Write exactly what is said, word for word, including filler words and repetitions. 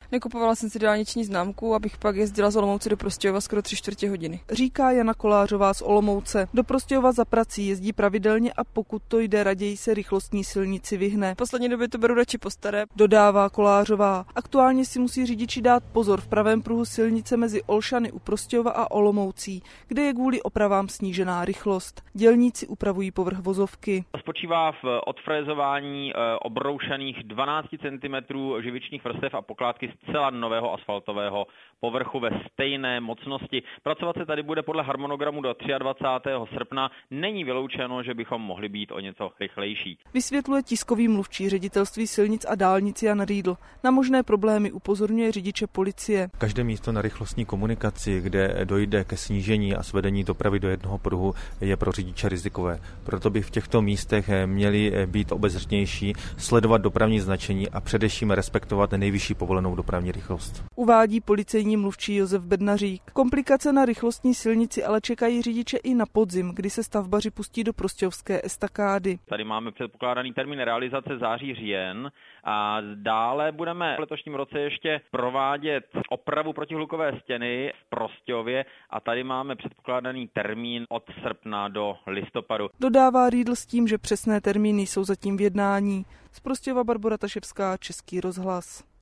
Nekupovala jsem si dálniční známku, abych pak jezdila z Olomouce do Prostějova skoro tři čtvrtě hodiny. Říká Jana Kolářová z Olomouce. Do Prostějova za prací jezdí pravidelně a pokud to jde, raději se rychlostní silnici vyhne. V poslední době to beru radši po staré, dodává Kolářová. Aktuálně si musí řidiči dát pozor v pravém pruhu silnice mezi Olšany u Prostějova a Olomoucí, kde je kvůli opravám snížená rychlost. Dělníci upravují povrch vozovky. Spočívá v odfrézování obroušených dvanáct centimetrů živičních vrstev a pokládky zcela nového asfaltového povrchu ve stejné mocnosti. Pracovat se tady bude podle harmonogramu do dvacátého třetího srpna. Není vyloučeno, že bychom mohli být o něco rychlejší. Vysvětluje tiskový mluvčí ředitelství silnic a dálnic Jan Riedl. Na možné problémy upozorňuje řidiče policie. Každé místo na rychlostní komunikaci, kde dojde ke snížení a svedení dopravy do jednoho pruhu, je pro řidiče rizikové. Proto by v těchto místech měli být obezřetnější, sledovat dopravní značení a především respektovat nejvyšší povolenou dopravní rychlost. Uvádí policejní mluvčí Josef Bednařík. Komplikace na rychlostní silnici ale čekají řidiče i na podzim, kdy se stavbaři pustí do prostějovské estakády. Tady máme předpokládaný termín realizace září říjen a dále budeme v letošním roce ještě provádět opravu protihlukové stěny v Prostějově a tady máme předpokládaný termín od srpna do listopadu. Dodává Riedl s tím, že přesné termíny jsou zatím v jednání. Z Prostějova Barbora Taševská, Český rozhlas.